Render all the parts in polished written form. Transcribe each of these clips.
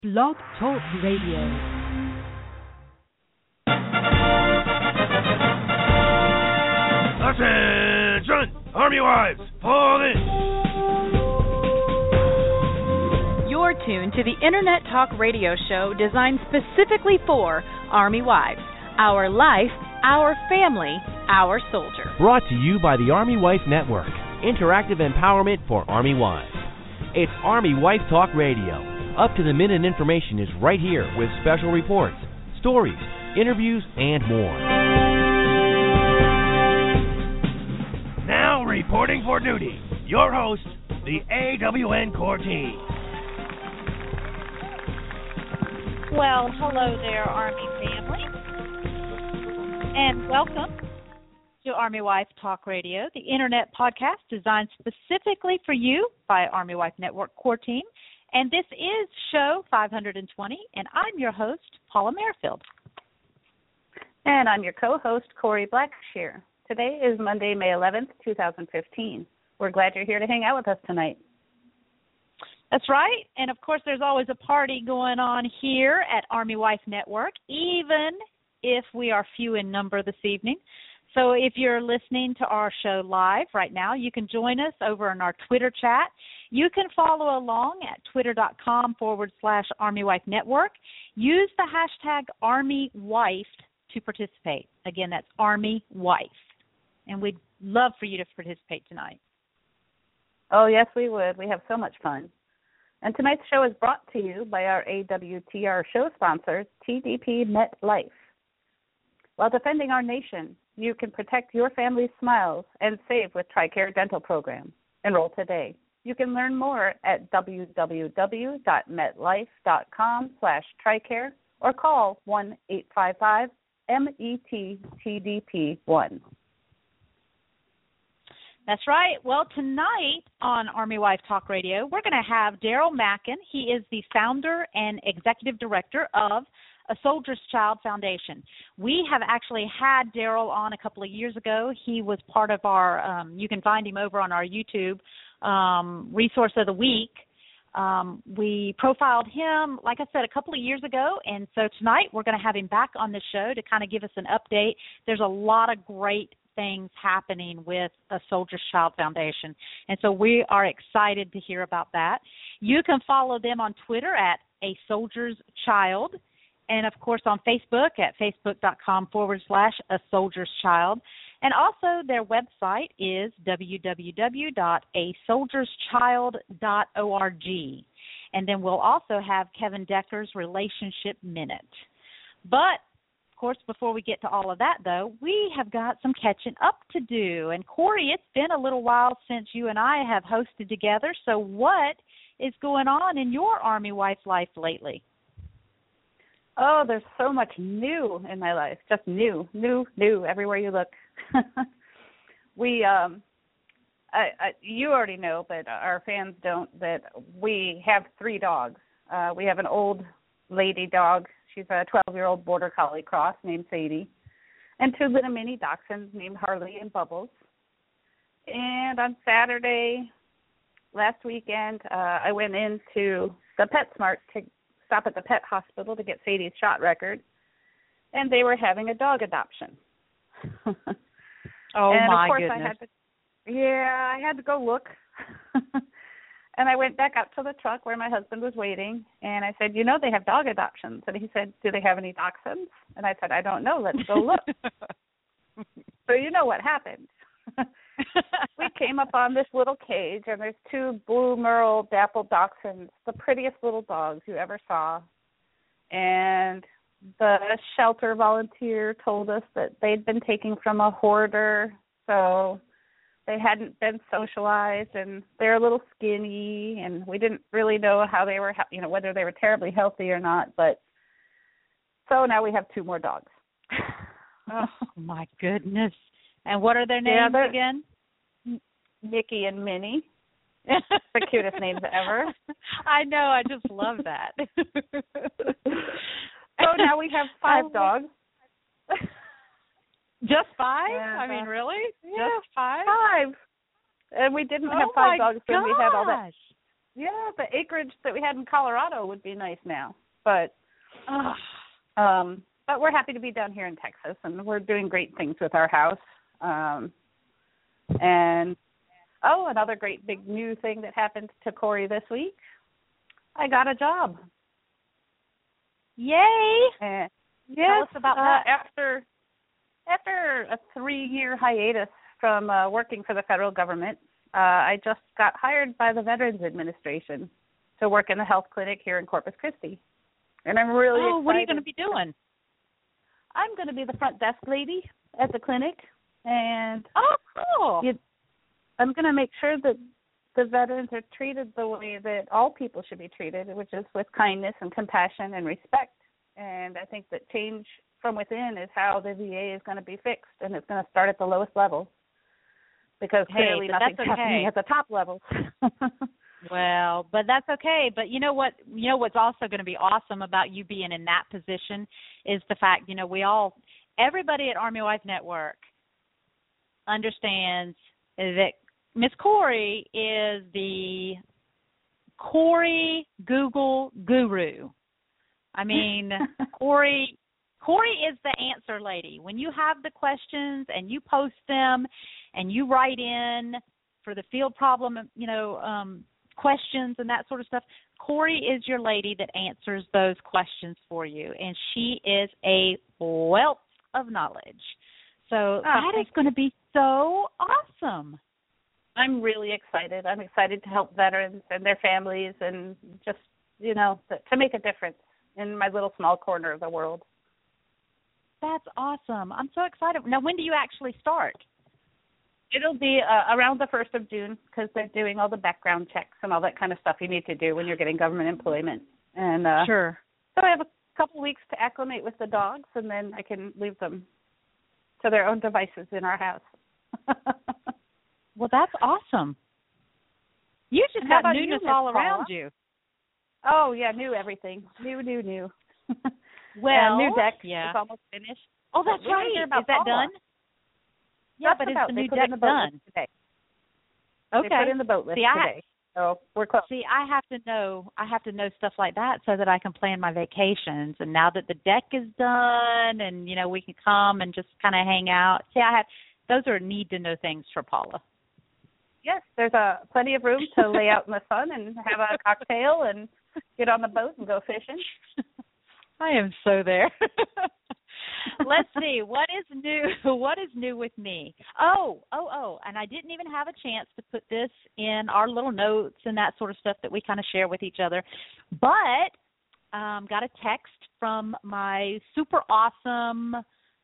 Blog Talk Radio. Attention! Army wives, fall in! You're tuned to the Internet Talk Radio show designed specifically for Army wives. Our life, our family, our soldier. Brought to you by the Army Wife Network. Interactive empowerment for Army wives. It's Army Wife Talk Radio. Up-to-the-minute information is right here with special reports, stories, interviews, and more. Now reporting for duty, your host, the AWN Core Team. Well, hello there, Army family, and welcome to Army Wife Talk Radio, the Internet podcast designed specifically for you by Army Wife Network Core Team. And this is show 520, and I'm your host, Paula Merrifield. And I'm your co-host, Corey Blackshear. Today is Monday, May 11th, 2015. We're glad you're here to hang out with us tonight. That's right. And, of course, there's always a party going on here at Army Wife Network, even if we are few in number this evening. So if you're listening to our show live right now, you can join us over on our Twitter chat. You can follow along at twitter.com/Army Wife Network. Use the hashtag ArmyWife to participate. Again, that's Army Wife. And we'd love for you to participate tonight. Oh, yes, we would. We have so much fun. And tonight's show is brought to you by our AWTR show sponsors, TDP MetLife. While defending our nation, you can protect your family's smiles and save with TRICARE Dental Program. Enroll today. You can learn more at www.metlife.com/TRICARE or call 1-855-MET-TDP1. That's right. Well, tonight on Army Wife Talk Radio, we're going to have Daryl Mackin. He is the founder and executive director of A Soldier's Child Foundation. We have actually had Daryl on a couple of years ago. He was part of our, you can find him over on our YouTube Resource of the Week. We profiled him, like I said, a couple of years ago, and so tonight we're going to have him back on the show to kind of give us an update. There's a lot of great things happening with A Soldier's Child Foundation, and so we are excited to hear about that. You can follow them on Twitter at A Soldier's Child, and, of course, on Facebook at facebook.com/A Soldier's Child. And also their website is www.asoldierschild.org. And then we'll also have Kevin Decker's Relationship Minute. But, of course, before we get to all of that, though, we have got some catching up to do. And, Corey, it's been a little while since you and I have hosted together. So what is going on in your Army wife life lately? Oh, there's so much new in my life, just new everywhere you look. You already know, but our fans don't, that we have 3 dogs. We have an old lady dog. She's a 12-year-old border collie cross named Sadie, and 2 little mini dachshunds named Harley and Bubbles. And on Saturday, last weekend, I went into the PetSmart to stop at the pet hospital to get Sadie's shot record, and they were having a dog adoption. Oh, and my of course goodness. I had to go look. And I went back up to the truck where my husband was waiting, and I said, they have dog adoptions. And he said, do they have any dachshunds? And I said, I don't know. Let's go look. So you know what happened. We came up on this little cage, and there's 2 blue merle dappled dachshunds, the prettiest little dogs you ever saw. And the shelter volunteer told us that they'd been taken from a hoarder, so they hadn't been socialized, and they're a little skinny, and we didn't really know how they were, whether they were terribly healthy or not. But so now we have 2 more dogs. Oh, my goodness. And what are their names again? Mickey and Minnie. The cutest names ever. I know. I just love that. So now we have 5 dogs. Just 5? Yeah, I mean, really? Yeah, Just 5? 5. And we didn't have 5 dogs when we had all that. the acreage that we had in Colorado would be nice now. But we're happy to be down here in Texas, and we're doing great things with our house. And another great big new thing that happened to Corey this week. I got a job. Yay! And Tell us about that. After a 3-year hiatus from working for the federal government, I just got hired by the Veterans Administration to work in the health clinic here in Corpus Christi. And I'm really excited. What are you going to be doing? I'm going to be the front desk lady at the clinic. And cool. I'm going to make sure that the veterans are treated the way that all people should be treated, which is with kindness and compassion and respect. And I think that change from within is how the VA is going to be fixed, and it's going to start at the lowest level, because clearly nothing's happening at the top levels. Well, but that's okay. But you know what? You know what's also going to be awesome about you being in that position is the fact, everybody at Army Wife Network understands that Miss Corey is the Corey Google guru. I mean, Corey is the answer lady. When you have the questions and you post them and you write in for the field problem, questions and that sort of stuff, Corey is your lady that answers those questions for you, and she is a wealth of knowledge. So that is going to be so awesome. I'm really excited. I'm excited to help veterans and their families, and just, to make a difference in my little small corner of the world. That's awesome. I'm so excited. Now, when do you actually start? It'll be around the 1st of June, because they're doing all the background checks and all that kind of stuff you need to do when you're getting government employment. And sure. So I have a couple weeks to acclimate with the dogs, and then I can leave them to their own devices in our house. Well, that's awesome. You just got newness all around you. Oh, yeah, new everything. New. Well, new deck is almost finished. Oh, that's right. Is that done? Yeah, but is the new deck done? Today. Okay. They put in the boat list today. So we're close. See, I have to know stuff like that so that I can plan my vacations. And now that the deck is done, and we can come and just kind of hang out. See, those are need to know things for Paula. Yes, there's plenty of room to lay out in the sun and have a cocktail and get on the boat and go fishing. I am so there. Let's see, what is new? What is new with me? Oh, and I didn't even have a chance to put this in our little notes and that sort of stuff that we kind of share with each other. But got a text from my super awesome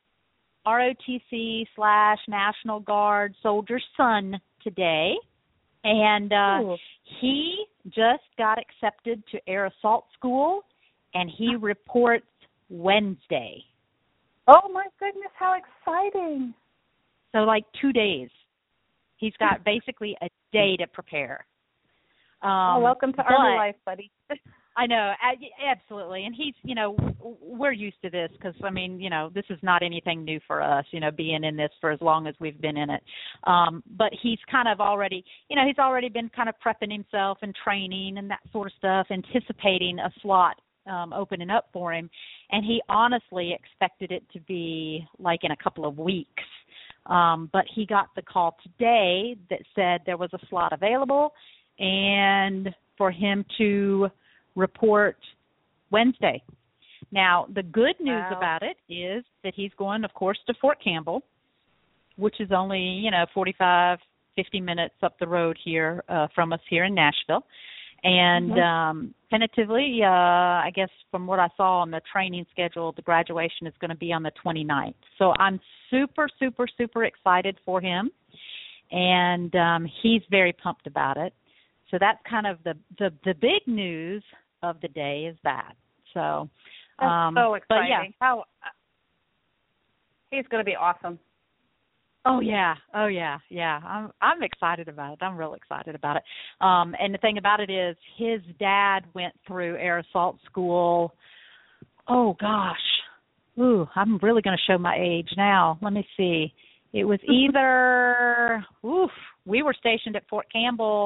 ROTC/National Guard soldier's son today. And he just got accepted to Air Assault School, and he reports Wednesday. Oh, my goodness, how exciting. So, 2 days. He's got basically a day to prepare. Welcome to Army life, buddy. I know, absolutely. And he's, we're used to this because, this is not anything new for us, being in this for as long as we've been in it. But he's kind of already, he's already been kind of prepping himself and training and that sort of stuff, anticipating a slot opening up for him. And he honestly expected it to be in a couple of weeks. But he got the call today that said there was a slot available and for him to report Wednesday. Now, the good news about it is that he's going, of course, to Fort Campbell, which is only, 45, 50 minutes up the road here from us here in Nashville. And tentatively, I guess from what I saw on the training schedule, the graduation is going to be on the 29th. So I'm super, super, super excited for him. And he's very pumped about it. So that's kind of the big news of the day is that. So that's so exciting. But yeah. He's going to be awesome. Oh yeah. I'm excited about it. I'm real excited about it. And the thing about it is his dad went through Air Assault School. Oh gosh. Ooh, I'm really going to show my age now. Let me see. It was either we were stationed at Fort Campbell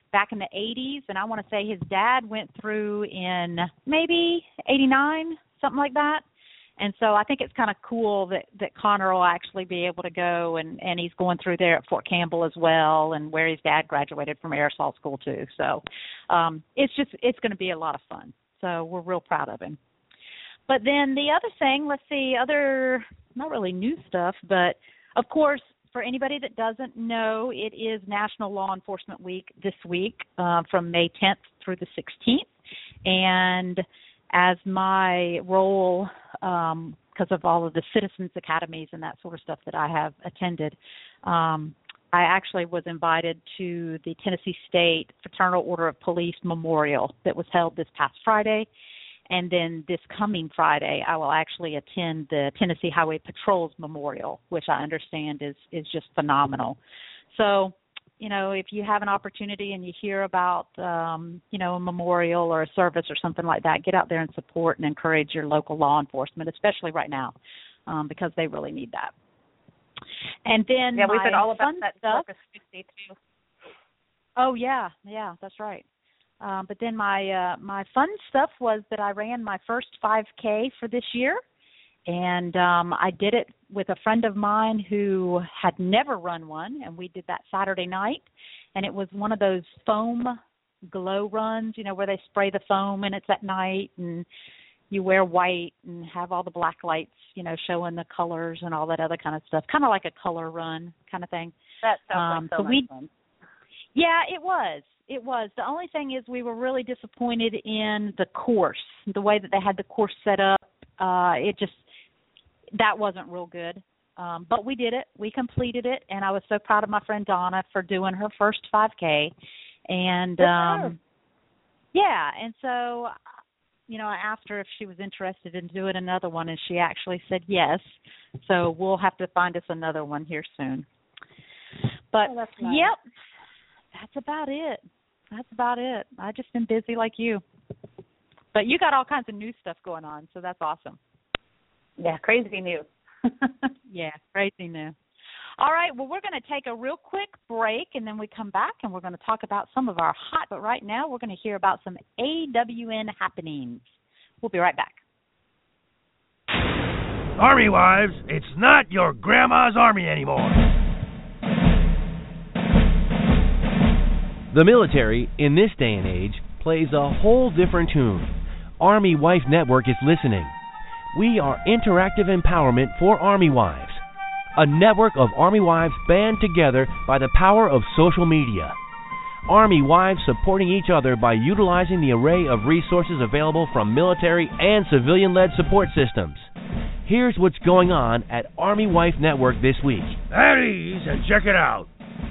back in the 80s, and I want to say his dad went through in maybe 89, something like that. And so I think it's kind of cool that Connor will actually be able to go, and he's going through there at Fort Campbell as well, and where his dad graduated from Aerosol School too. So it's going to be a lot of fun. So we're real proud of him. But then the other thing, let's see, other not really new stuff, but of course, for anybody that doesn't know, it is National Law Enforcement Week this week from May 10th through the 16th. And as my role, because of all of the Citizens Academies and that sort of stuff that I have attended, I actually was invited to the Tennessee State Fraternal Order of Police Memorial that was held this past Friday. And then this coming Friday, I will actually attend the Tennessee Highway Patrol's Memorial, which I understand is just phenomenal. So, if you have an opportunity and you hear about, a memorial or a service or something like that, get out there and support and encourage your local law enforcement, especially right now, because they really need that. And then we've been all about that Corpus Christi too. Oh yeah, that's right. But then my fun stuff was that I ran my first 5K for this year, and I did it with a friend of mine who had never run one, and we did that Saturday night, and it was one of those foam glow runs, where they spray the foam and it's at night, and you wear white and have all the black lights, showing the colors and all that other kind of stuff, kind of like a color run kind of thing. That sounds like so much fun. Yeah, it was. It was. The only thing is we were really disappointed in the course, the way that they had the course set up. That wasn't real good. But we did it. We completed it, and I was so proud of my friend Donna for doing her first 5K. And, and so, I asked her if she was interested in doing another one, and she actually said yes. So we'll have to find us another one here soon. But, that's nice. Yep, that's about it. I've just been busy like you. But you got all kinds of new stuff going on, so that's awesome. Yeah, crazy new. Yeah, crazy new. All right, well, we're going to take a real quick break, and then we come back, and we're going to talk about some of our hot, but right now we're going to hear about some AWN happenings. We'll be right back. Army wives, it's not your grandma's army anymore. The military, in this day and age, plays a whole different tune. Army Wife Network is listening. We are interactive empowerment for Army wives, a network of Army wives band together by the power of social media. Army wives supporting each other by utilizing the array of resources available from military and civilian-led support systems. Here's what's going on at Army Wife Network this week. At ease and check it out.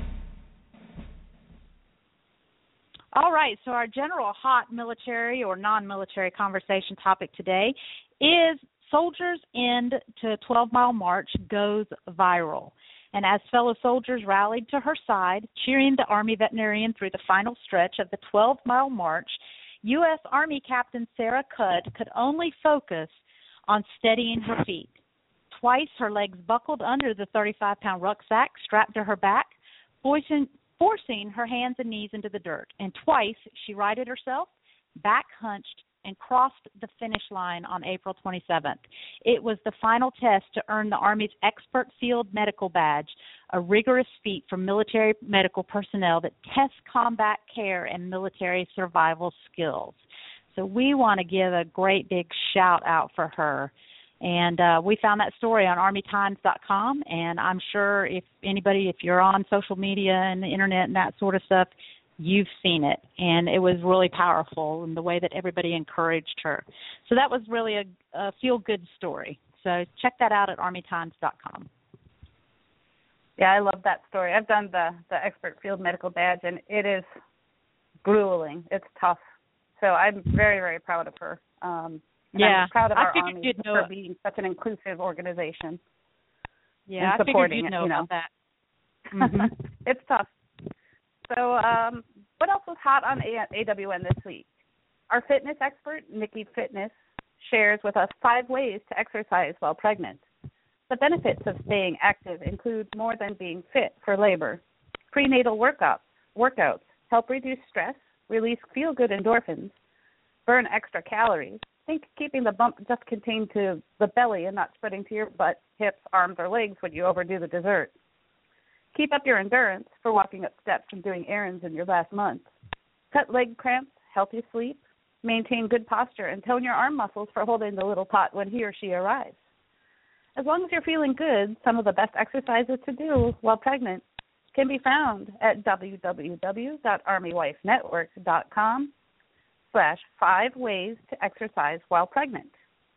All right, so our general hot military or non-military conversation topic today is Soldiers' End to 12-Mile March goes viral. And as fellow soldiers rallied to her side, cheering the Army veterinarian through the final stretch of the 12-mile march, U.S. Army Captain Sarah Cudd could only focus on steadying her feet. Twice her legs buckled under the 35-pound rucksack strapped to her back, forcing her hands and knees into the dirt. And twice she righted herself, back hunched, and crossed the finish line on April 27th. It was the final test to earn the Army's Expert Field Medical Badge, a rigorous feat for military medical personnel that tests combat care and military survival skills. So we want to give a great big shout out for her. And we found that story on ArmyTimes.com, and I'm sure if you're on social media and the internet and that sort of stuff, you've seen it. And it was really powerful in the way that everybody encouraged her. So that was really a feel-good story. So check that out at ArmyTimes.com. Yeah, I love that story. I've done the Expert Field Medical Badge, and it is grueling. It's tough. So I'm very, very proud of her. I'm proud of our Army for being such an inclusive organization. Yeah, and supporting I figured you'd know about that. Mm-hmm. It's tough. So what else was hot on AWN this week? Our fitness expert, Nikki Fitness, shares with us 5 ways to exercise while pregnant. The benefits of staying active include more than being fit for labor. Prenatal workouts, help reduce stress, release feel-good endorphins, burn extra calories. Think keeping the bump just contained to the belly and not spreading to your butt, hips, arms, or legs when you overdo the dessert. Keep up your endurance for walking up steps and doing errands in your last month. Cut leg cramps, healthy sleep, maintain good posture, and tone your arm muscles for holding the little tot when he or she arrives. As long as you're feeling good, some of the best exercises to do while pregnant can be found at www.armywifenetwork.com/5 ways to exercise while pregnant.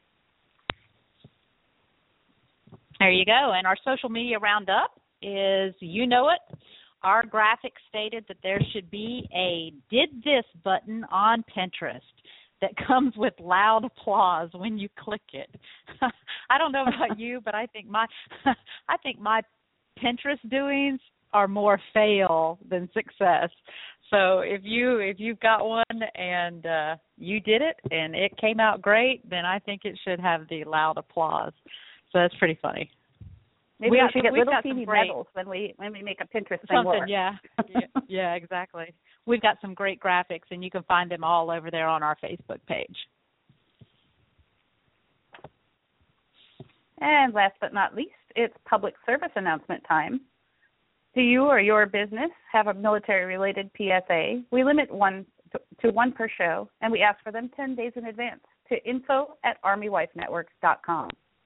There you go. And our social media roundup is, you know it, our graphic stated that there should be a did this button on Pinterest that comes with loud applause when you click it. I don't know about you, but I think my Pinterest doings are more fail than success. So if you've got one and you did it and it came out great, then I think it should have the loud applause. So that's pretty funny. Maybe we should get little teeny medals when we make a Pinterest thing work. Yeah, exactly. We've got some great graphics, and you can find them all over there on our Facebook page. And last but not least, it's public service announcement time. Do you or your business have a military-related PSA? We limit one to one per show, and we ask for them 10 days in advance to info@armywifenetwork.com.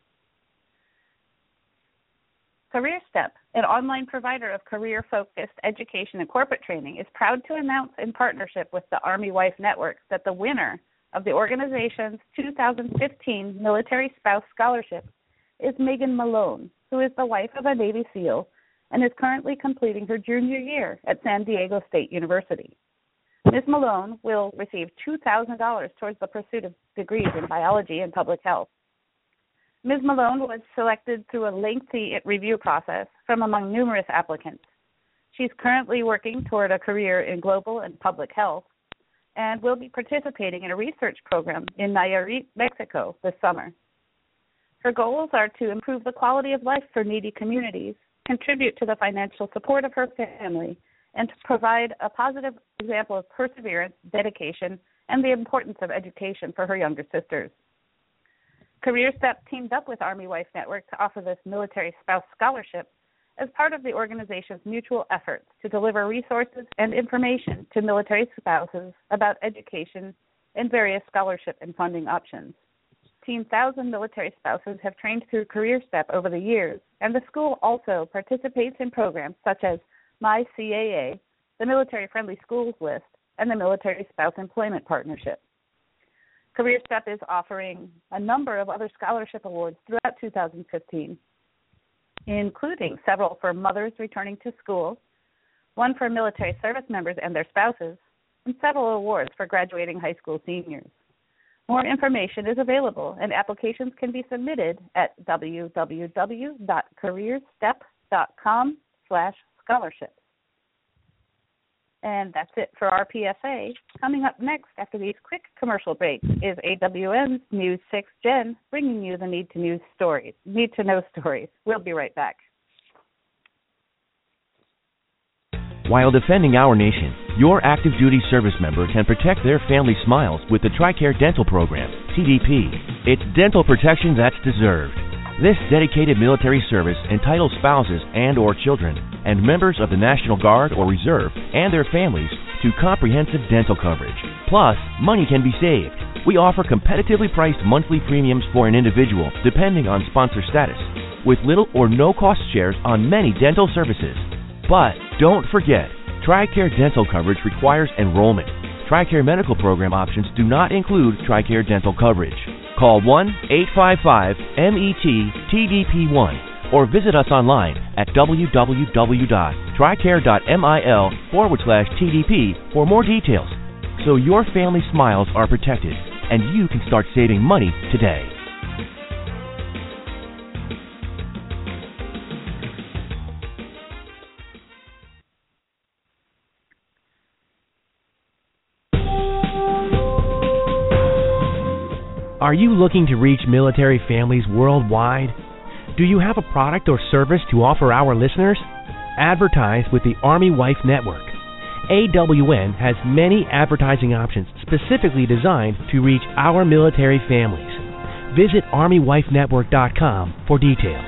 CareerStep, an online provider of career-focused education and corporate training, is proud to announce in partnership with the Army Wife Network that the winner of the organization's 2015 Military Spouse Scholarship is Megan Malone, who is the wife of a Navy SEAL and is currently completing her junior year at San Diego State University. Ms. Malone will receive $2,000 towards the pursuit of degrees in biology and public health. Ms. Malone was selected through a lengthy review process from among numerous applicants. She's currently working toward a career in global and public health and will be participating in a research program in Nayarit, Mexico this summer. Her goals are to improve the quality of life for needy communities, contribute to the financial support of her family, and to provide a positive example of perseverance, dedication, and the importance of education for her younger sisters. CareerStep teamed up with Army Wife Network to offer this military spouse scholarship as part of the organization's mutual efforts to deliver resources and information to military spouses about education and various scholarship and funding options. 15,000 military spouses have trained through CareerStep over the years, and the school also participates in programs such as MyCAA, the Military Friendly Schools List, and the Military Spouse Employment Partnership. CareerStep is offering a number of other scholarship awards throughout 2015, including several for mothers returning to school, one for military service members and their spouses, and several awards for graduating high school seniors. More information is available, and applications can be submitted at www.careerstep.com/scholarships. And that's it for our PSA. Coming up next after these quick commercial breaks is AWN's News 6 Gen, bringing you the need to know stories. We'll be right back. While defending our nation, your active duty service member can protect their family smiles with the TRICARE Dental Program, TDP. It's dental protection that's deserved. This dedicated military service entitles spouses and or children and members of the National Guard or Reserve and their families to comprehensive dental coverage. Plus, money can be saved. We offer competitively priced monthly premiums for an individual depending on sponsor status, with little or no cost shares on many dental services. But don't forget, TRICARE dental coverage requires enrollment. TRICARE medical program options do not include TRICARE dental coverage. Call 1-855-MET-TDP1 or visit us online at www.tricare.mil/TDP for more details, so your family smiles are protected and you can start saving money today. Are you looking to reach military families worldwide? Do you have a product or service to offer our listeners? Advertise with the Army Wife Network. AWN has many advertising options specifically designed to reach our military families. Visit ArmyWifeNetwork.com for details.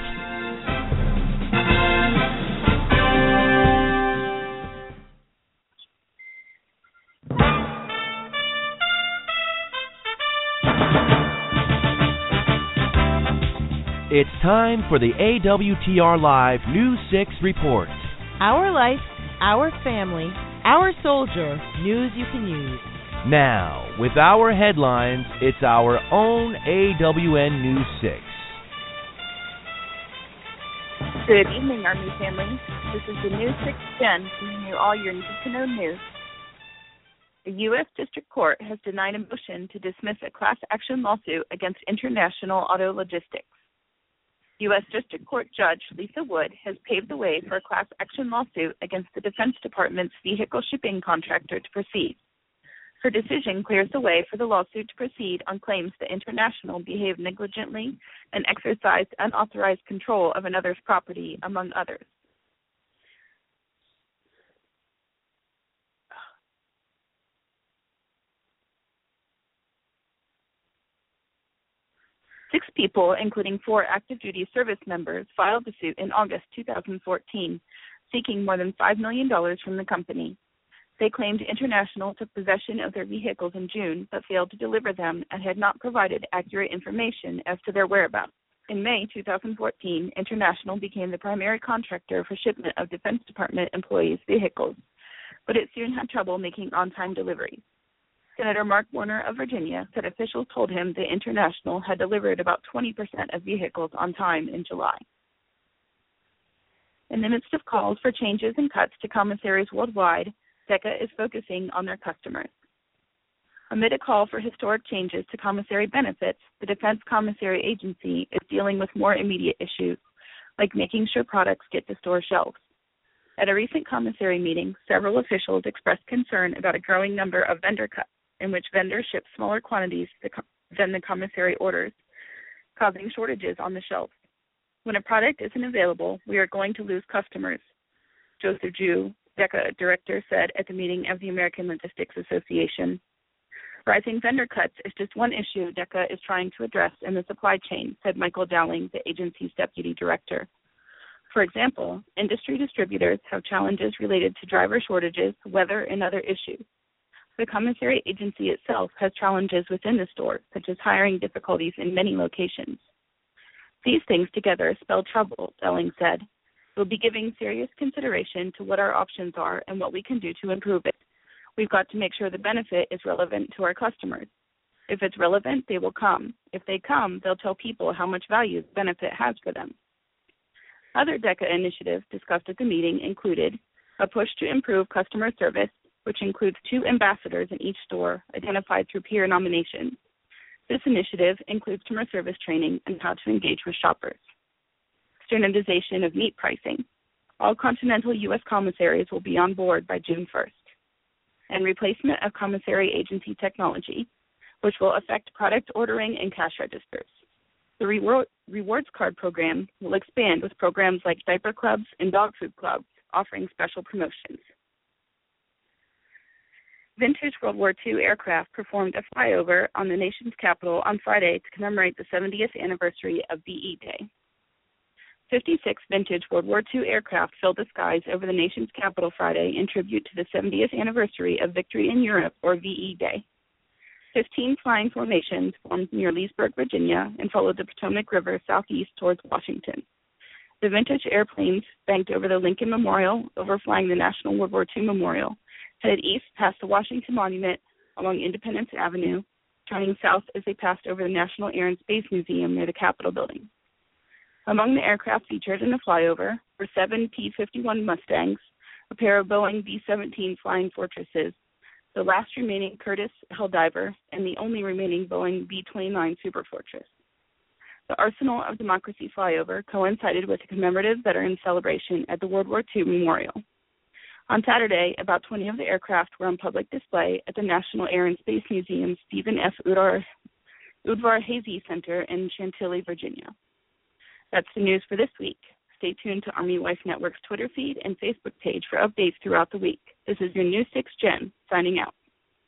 It's time for the AWTR Live News 6 report. Our life, our family, our soldier, news you can use. Now, with our headlines, it's our own AWN News 6. Good evening, Army family. This is the News 6 Gen, bringing you all your need-to-know news. The U.S. District Court has denied a motion to dismiss a class action lawsuit against International Auto Logistics. U.S. District Court Judge Lisa Wood has paved the way for a class action lawsuit against the Defense Department's vehicle shipping contractor to proceed. Her decision clears the way for the lawsuit to proceed on claims that International behaved negligently and exercised unauthorized control of another's property, among others. Six people, including 4 active duty service members, filed the suit in August 2014, seeking more than $5 million from the company. They claimed International took possession of their vehicles in June, but failed to deliver them and had not provided accurate information as to their whereabouts. In May 2014, International became the primary contractor for shipment of Defense Department employees' vehicles, but it soon had trouble making on-time deliveries. Senator Mark Warner of Virginia said officials told him the International had delivered about 20% of vehicles on time in July. In the midst of calls for changes and cuts to commissaries worldwide, DECA is focusing on their customers. Amid a call for historic changes to commissary benefits, the Defense Commissary Agency is dealing with more immediate issues, like making sure products get to store shelves. At a recent commissary meeting, several officials expressed concern about a growing number of vendor cuts, in which vendors ship smaller quantities than the commissary orders, causing shortages on the shelves. When a product isn't available, we are going to lose customers, Joseph Jew, DECA director, said at the meeting of the American Logistics Association. Rising vendor cuts is just one issue DECA is trying to address in the supply chain, said Michael Dowling, the agency's deputy director. For example, industry distributors have challenges related to driver shortages, weather, and other issues. The commissary agency itself has challenges within the store, such as hiring difficulties in many locations. These things together spell trouble, Dowling said. We'll be giving serious consideration to what our options are and what we can do to improve it. We've got to make sure the benefit is relevant to our customers. If it's relevant, they will come. If they come, they'll tell people how much value the benefit has for them. Other DECA initiatives discussed at the meeting included a push to improve customer service, which includes 2 ambassadors in each store identified through peer nominations. This initiative includes customer service training and how to engage with shoppers. Standardization of meat pricing. All continental U.S. commissaries will be on board by June 1st. And replacement of commissary agency technology, which will affect product ordering and cash registers. The rewards card program will expand with programs like diaper clubs and dog food clubs offering special promotions. Vintage World War II aircraft performed a flyover on the nation's capital on Friday to commemorate the 70th anniversary of VE Day. 56 vintage World War II aircraft filled the skies over the nation's capital Friday in tribute to the 70th anniversary of Victory in Europe, or VE Day. 15 flying formations formed near Leesburg, Virginia, and followed the Potomac River southeast towards Washington. The vintage airplanes banked over the Lincoln Memorial, overflying the National World War II Memorial, headed east past the Washington Monument along Independence Avenue, turning south as they passed over the National Air and Space Museum near the Capitol building. Among the aircraft featured in the flyover were 7 P-51 Mustangs, a pair of Boeing B-17 Flying Fortresses, the last remaining Curtiss Helldiver, and the only remaining Boeing B-29 Superfortress. The Arsenal of Democracy flyover coincided with a commemorative veterans celebration at the World War II Memorial. On Saturday, about 20 of the aircraft were on public display at the National Air and Space Museum's Stephen F. Udvar-Hazy Center in Chantilly, Virginia. That's the news for this week. Stay tuned to Army Wife Network's Twitter feed and Facebook page for updates throughout the week. This is your new 6th Gen signing out.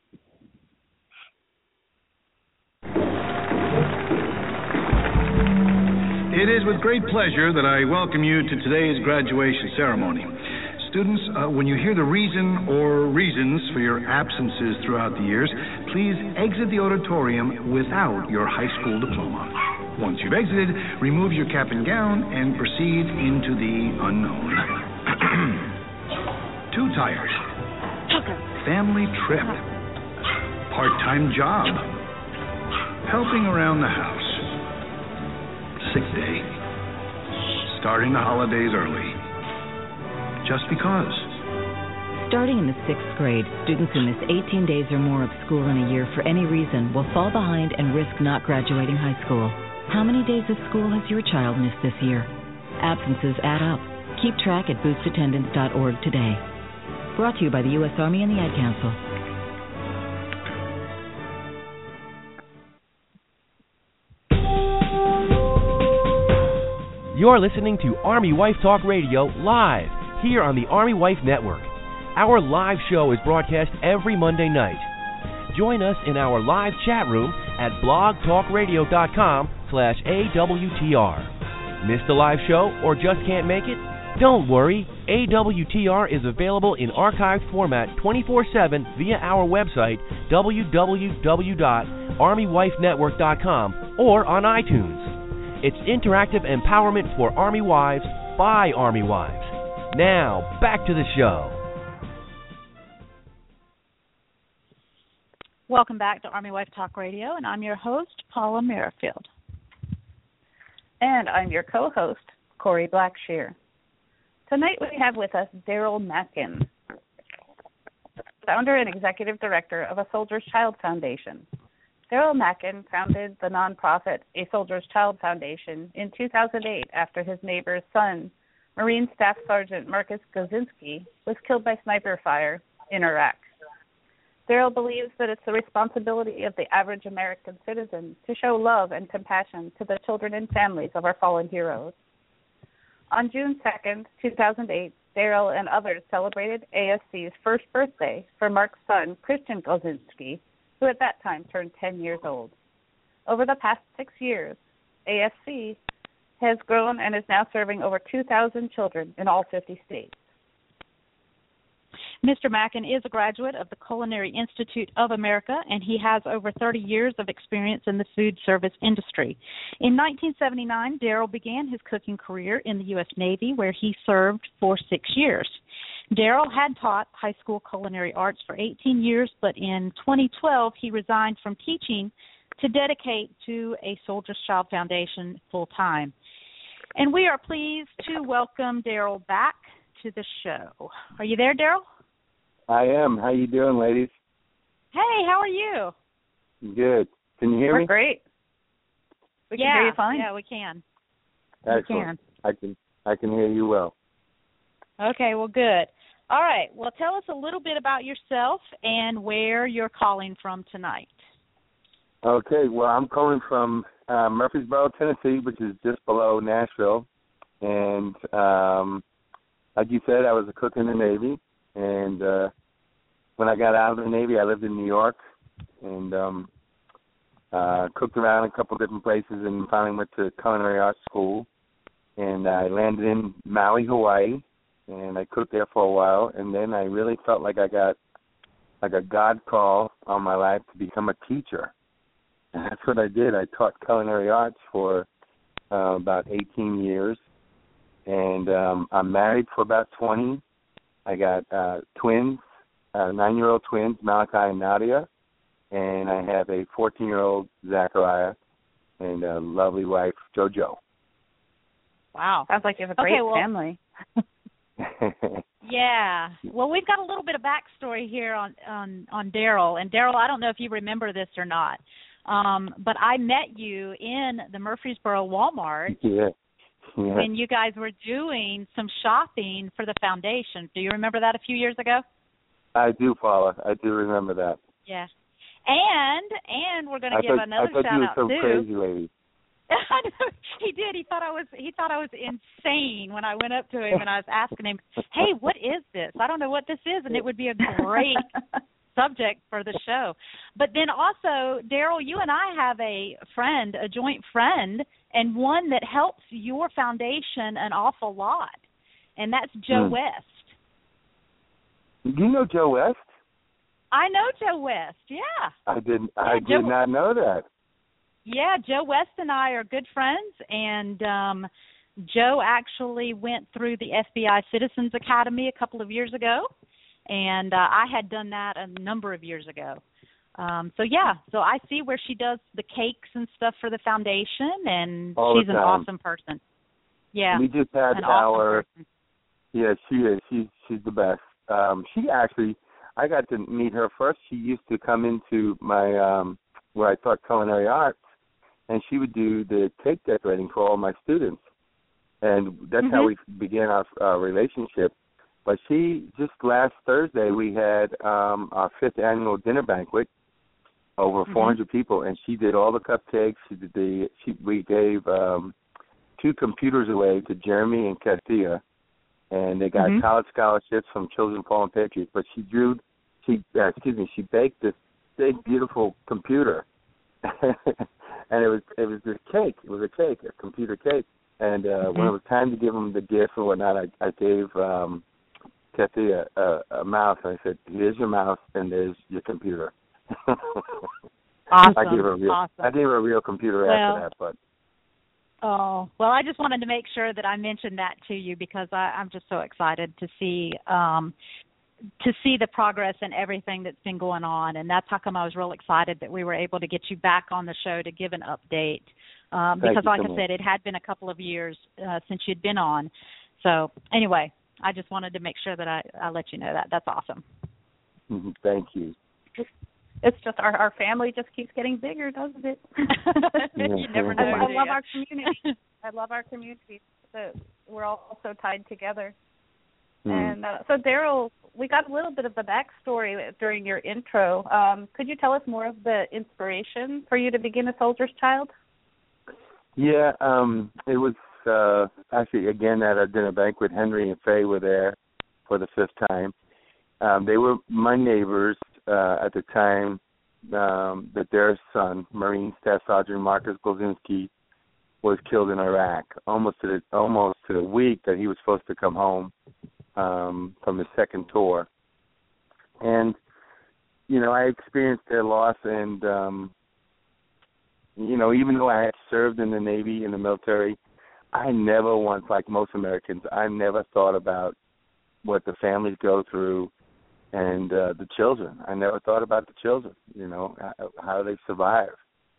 It is with great pleasure that I welcome you to today's graduation ceremony. Students, when you hear the reason or reasons for your absences throughout the years, please exit the auditorium without your high school diploma. Once you've exited, remove your cap and gown and proceed into the unknown. Too tired. Family trip. Part-time job. Helping around the house. Sick day. Starting the holidays early. Just because. Starting in the 6th grade, students who miss 18 days or more of school in a year for any reason will fall behind and risk not graduating high school. How many days of school has your child missed this year? Absences add up. Keep track at boostsattendance.org today. Brought to you by the U.S. Army and the Ad Council. You're listening to Army Wife Talk Radio live here on the Army Wife Network. Our live show is broadcast every Monday night. Join us in our live chat room at blogtalkradio.com/AWTR. Missed a live show or just can't make it? Don't worry. AWTR is available in archived format 24/7 via our website, www.armywifenetwork.com, or on iTunes. It's interactive empowerment for Army wives by Army wives. Now, back to the show. Welcome back to Army Wife Talk Radio, and I'm your host, Paula Merrifield. And I'm your co-host, Corey Blackshear. Tonight we have with us Daryl Mackin, founder and executive director of A Soldier's Child Foundation. Daryl Mackin founded the nonprofit A Soldier's Child Foundation in 2008 after his neighbor's son, Marine Staff Sergeant Marcus Gozinski, was killed by sniper fire in Iraq. Daryl believes that it's the responsibility of the average American citizen to show love and compassion to the children and families of our fallen heroes. On June 2nd, 2008, Daryl and others celebrated ASC's first birthday for Mark's son, Christian Gozinski, who at that time turned 10 years old. Over the past 6 years, ASC has grown and is now serving over 2,000 children in all 50 states. Mr. Mackin is a graduate of the Culinary Institute of America, and he has over 30 years of experience in the food service industry. In 1979, Daryl began his cooking career in the U.S. Navy, where he served for 6 years. Daryl had taught high school culinary arts for 18 years, but in 2012, he resigned from teaching to dedicate to A Soldier's Child Foundation full-time. And we are pleased to welcome Daryl back to the show. Are you there, Daryl? I am. How you doing, ladies? Hey, how are you? Good. Can you hear me? We're great. We can hear you fine. Yeah, we can. Excellent. I can hear you well. Okay, well, good. All right. Well, tell us a little bit about yourself and where you're calling from tonight. Okay. Well, I'm calling from Murfreesboro, Tennessee, which is just below Nashville. And like you said, I was a cook in the Navy. And when I got out of the Navy, I lived in New York and cooked around a couple different places and finally went to culinary arts school. And I landed in Maui, Hawaii, and I cooked there for a while. And then I really felt like I got like a God call on my life to become a teacher. And that's what I did. I taught culinary arts for about 18 years. And I'm married for about 20. I got twins, 9-year-old twins, Malachi and Nadia, and I have a 14-year-old Zachariah and a lovely wife, JoJo. Wow. Sounds like you have a great family. Yeah. Well, we've got a little bit of backstory here on Daryl. And, Daryl, I don't know if you remember this or not, but I met you in the Murfreesboro Walmart. Yeah. When you guys were doing some shopping for the foundation. Do you remember that a few years ago? I do, Paula. I do remember that. Yeah. And we're going to give another shout-out, too. I thought you were so crazy, lady. I know he did. He thought I was insane when I went up to him and I was asking him, "Hey, what is this? I don't know what this is," and it would be a great subject for the show. But then also, Daryl, you and I have a joint friend, and one that helps your foundation an awful lot, and that's Joe West. Do you know Joe West? I know Joe West. Yeah. I did not know that. Yeah, Joe West and I are good friends, and Joe actually went through the FBI Citizens Academy a couple of years ago, and I had done that a number of years ago. So I see where she does the cakes and stuff for the foundation, and she's an awesome person. Yeah, we just had our. Yeah, she is. She's the best. I got to meet her first. She used to come into my where I taught culinary arts, and she would do the cake decorating for all my students, and that's how we began our relationship. But she just last Thursday we had our 5th annual dinner banquet, over 400 people, and she did all the cupcakes. We gave 2 computers away to Jeremy and Castilla, and they got college scholarships from Children of Fallen Patriots. But she baked this big, beautiful computer, and it was this cake. It was a computer cake. And when it was time to give them the gift and whatnot, I gave Kathy a mouse, and I said, "Here's your mouse, and there's your computer." Awesome. I gave her a real computer after that, but. Oh, well, I just wanted to make sure that I mentioned that to you because I'm just so excited to see the progress and everything that's been going on, and that's how come I was real excited that we were able to get you back on the show to give an update because, like I said, it had been a couple of years since you'd been on. So, anyway, I just wanted to make sure that I let you know that. That's awesome. Thank you. It's just our family just keeps getting bigger, doesn't it? You never know. I love our community. I love our community. We're all so tied together. And so, Daryl, we got a little bit of the backstory during your intro. Could you tell us more of the inspiration for you to begin A Soldier's Child? Yeah, it was actually, again, at a dinner banquet. Henry and Faye were there for the 5th time. They were my neighbors at the time that their son, Marine Staff Sergeant Marcus Golzinski, was killed in Iraq, almost to the week that he was supposed to come home from his 2nd tour. And, I experienced their loss, and, even though I had served in the Navy, in the military, I never once, like most Americans, I never thought about what the families go through and the children. I never thought about the children, how they survive.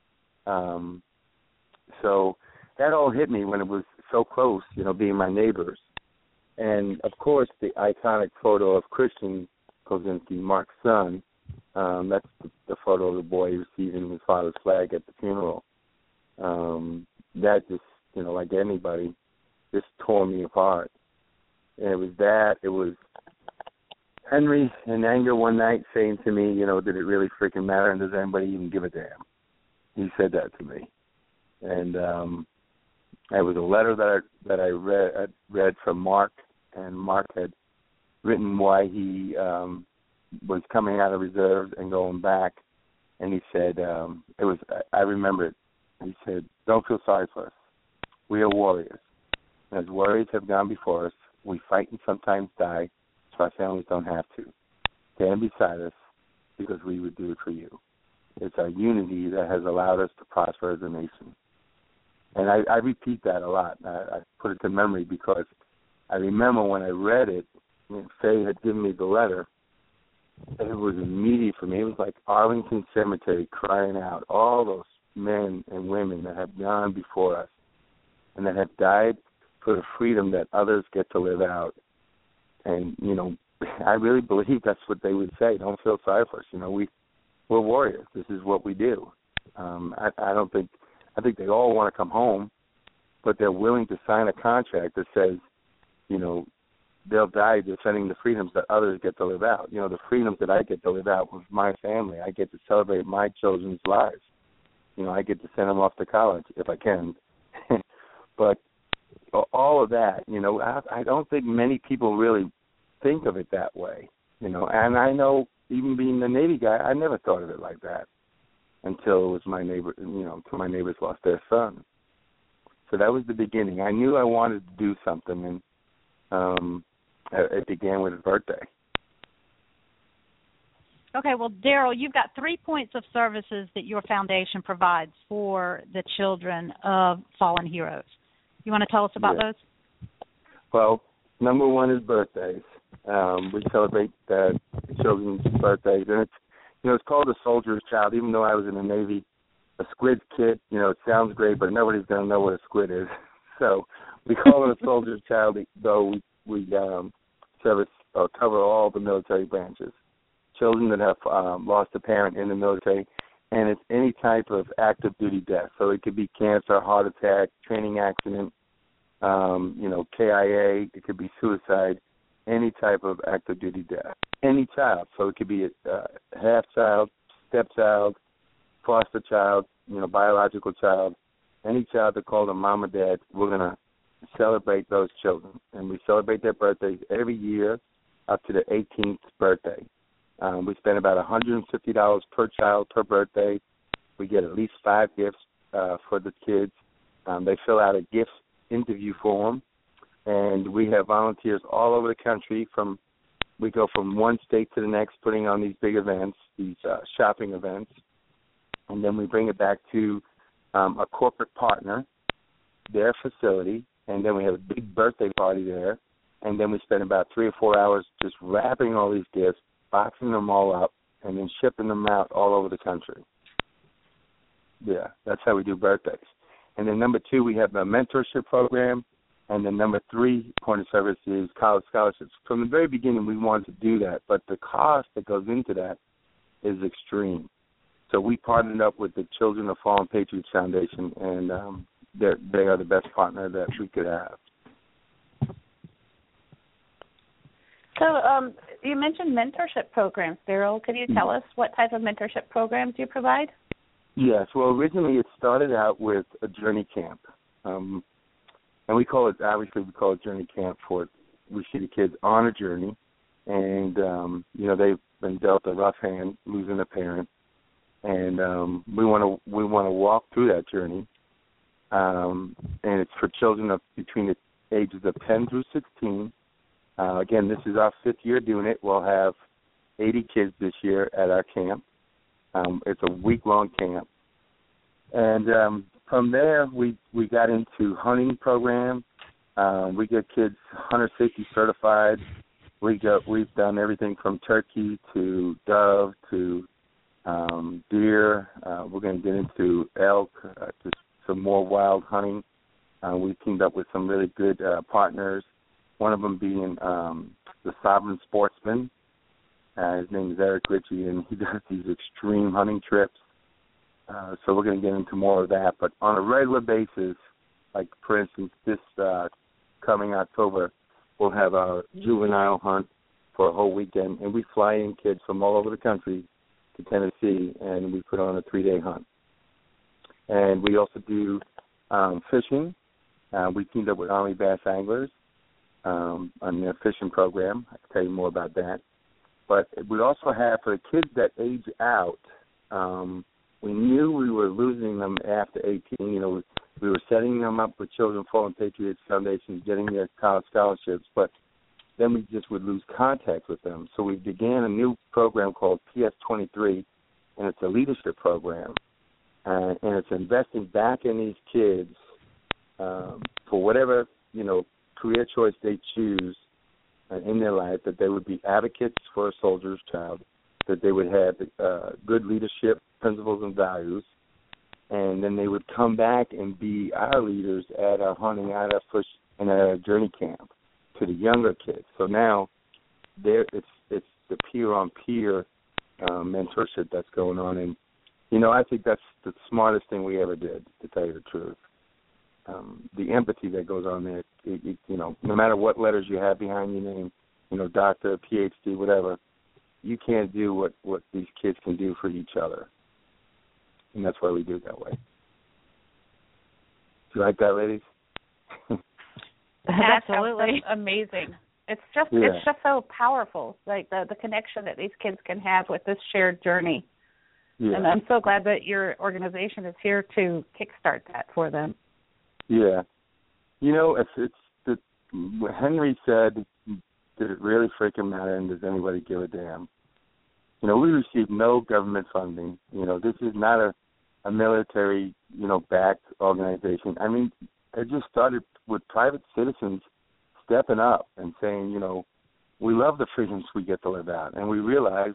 So that all hit me when it was so close, being my neighbors. And, of course, the iconic photo of Christian Golzinski, Mark's son, that's the photo of the boy receiving his father's flag at the funeral. That just, like anybody, just tore me apart. And it was Henry in anger one night saying to me, did it really freaking matter, and does anybody even give a damn? He said that to me. And it was a letter that I read from Mark, and Mark had written why he was coming out of reserves and going back. And he said, I remember it. He said, "Don't feel sorry for us. We are warriors. And as warriors have gone before us, we fight and sometimes die, so our families don't have to. Stand beside us because we would do it for you. It's our unity that has allowed us to prosper as a nation." And I repeat that a lot. I put it to memory because I remember when I read it, Faye had given me the letter, and it was immediate for me. It was like Arlington Cemetery crying out, all those men and women that have gone before us and that have died for the freedom that others get to live out. And, I really believe that's what they would say. Don't feel sorry for us. We're warriors. This is what we do. I think they all want to come home, but they're willing to sign a contract that says, they'll die defending the freedoms that others get to live out. The freedoms that I get to live out with my family. I get to celebrate my children's lives. I get to send them off to college if I can. But all of that, I don't think many people really think of it that way, And I know, even being the Navy guy, I never thought of it like that until it was my neighbor, until my neighbors lost their son. So that was the beginning. I knew I wanted to do something, and it began with his birthday. Okay, well, Daryl, you've got 3 points of services that your foundation provides for the children of fallen heroes. You want to tell us about those? Well, number one is birthdays. We celebrate the children's birthdays, and it's called a soldier's child. Even though I was in the Navy, a squid kid, it sounds great, but nobody's going to know what a squid is. So we call it a soldier's child, though we service or cover all the military branches. Children that have lost a parent in the military, and it's any type of active duty death. So it could be cancer, heart attack, training accident, KIA. It could be suicide, any type of active duty death. Any child. So it could be a half child, stepchild, foster child, biological child, any child that called them mom or dad. We're going to celebrate those children, and we celebrate their birthdays every year up to the 18th birthday. We spend about $150 per child per birthday. We get at least 5 gifts for the kids. They fill out a gift interview form, and we have volunteers all over the country. We go from one state to the next, putting on these big events, these shopping events, and then we bring it back to a corporate partner, their facility, and then we have a big birthday party there, and then we spend about 3 or 4 hours just wrapping all these gifts, boxing them all up, and then shipping them out all over the country. Yeah, that's how we do birthdays. And then number 2, we have a mentorship program. And then number 3 point of service is college scholarships. From the very beginning, we wanted to do that, but the cost that goes into that is extreme. So we partnered up with the Children of Fallen Patriots Foundation, and they are the best partner that we could have. So you mentioned mentorship programs, Daryl. Could you tell us what type of mentorship programs you provide? Yes. Well, originally it started out with a journey camp. And we call it Journey Camp we see the kids on a journey. And, they've been dealt a rough hand losing a parent. And we want to walk through that journey. And it's for children between the ages of 10 through 16. Again, this is our 5th year doing it. We'll have 80 kids this year at our camp. It's a week-long camp. And from there, we got into hunting program. We get kids hunter safety certified. We've done everything from turkey to dove to deer. We're going to get into elk, just some more wild hunting. We've teamed up with some really good partners. One of them being the Sovereign Sportsman. His name is Eric Ritchie, and he does these extreme hunting trips. So we're going to get into more of that. But on a regular basis, like, for instance, this coming October, we'll have our juvenile hunt for a whole weekend, and we fly in kids from all over the country to Tennessee, and we put on a 3-day hunt. And we also do fishing. We teamed up with Army Bass Anglers on their fishing program. I can tell you more about that. But we also have, for the kids that age out, we knew we were losing them after 18. We were setting them up with Children of Fallen Patriots Foundation, getting their college scholarships, but then we just would lose contact with them. So we began a new program called PS23, and it's a leadership program. And it's investing back in these kids for whatever, career choice they choose in their life, that they would be advocates for a soldier's child, that they would have good leadership principles and values, and then they would come back and be our leaders at our hunting, at our fish, and at our journey camp to the younger kids. So now it's the peer-on-peer mentorship that's going on, and I think that's the smartest thing we ever did, to tell you the truth. The empathy that goes on there, no matter what letters you have behind your name, doctor, PhD, whatever, you can't do what these kids can do for each other. And that's why we do it that way. Do you like that, ladies? Absolutely. That's amazing. It's just so powerful, like the connection that these kids can have with this shared journey. Yeah. And I'm so glad that your organization is here to kickstart that for them. Yeah. You know, what Henry said, did it really freaking matter, and does anybody give a damn? You know, we receive no government funding. You know, this is not a military, backed organization. I mean, it just started with private citizens stepping up and saying, we love the freedoms we get to live out. And we realize,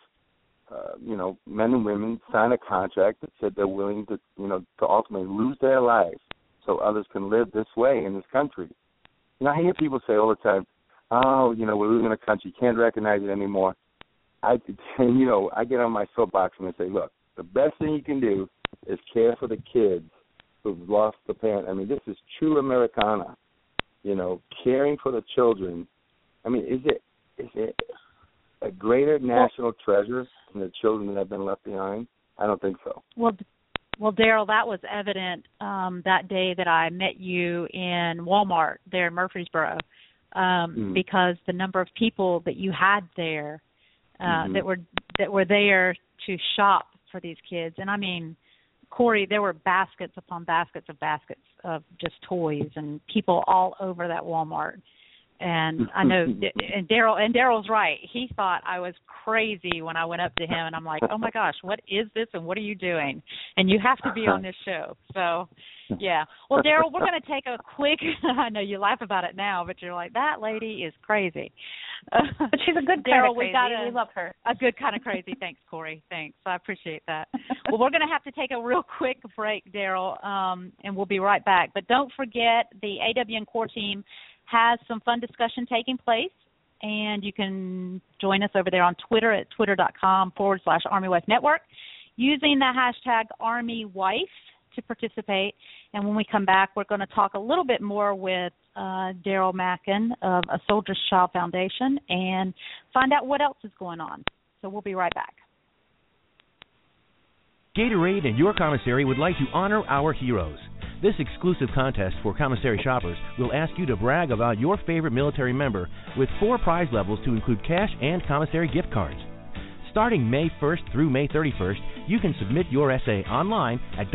men and women sign a contract that said they're willing to, to ultimately lose their lives so others can live this way in this country. I hear people say all the time, we're losing a country, can't recognize it anymore. I get on my soapbox and I say, look, the best thing you can do is care for the kids who've lost the parent. I mean, this is true Americana. Caring for the children. I mean, is it a greater national treasure than the children that have been left behind? I don't think so. Well, Daryl, that was evident that day that I met you in Walmart there in Murfreesboro, because the number of people that you had there that were there to shop for these kids, and I mean, Corey, there were baskets upon baskets of just toys and people all over that Walmart. And I know, and Daryl's right. He thought I was crazy when I went up to him, and I'm like, oh my gosh, what is this and what are you doing? And you have to be on this show. So, yeah. Well, Daryl, we're going to take a quick, I know you laugh about it now, but you're like, that lady is crazy. But she's a good kind of crazy. We love her. A good kind of crazy. Thanks, Corey. Thanks. I appreciate that. Well, we're going to have to take a real quick break, Daryl, and we'll be right back. But don't forget, the AWN core team has some fun discussion taking place, and you can join us over there on Twitter at twitter.com/Army Wife Network using the hashtag ArmyWife to participate. And when we come back, we're going to talk a little bit more with Daryl Mackin of A Soldier's Child Foundation and find out what else is going on. So we'll be right back. Gatorade and your commissary would like to honor our heroes. This exclusive contest for commissary shoppers will ask you to brag about your favorite military member with 4 prize levels to include cash and commissary gift cards. Starting May 1st through May 31st, you can submit your essay online at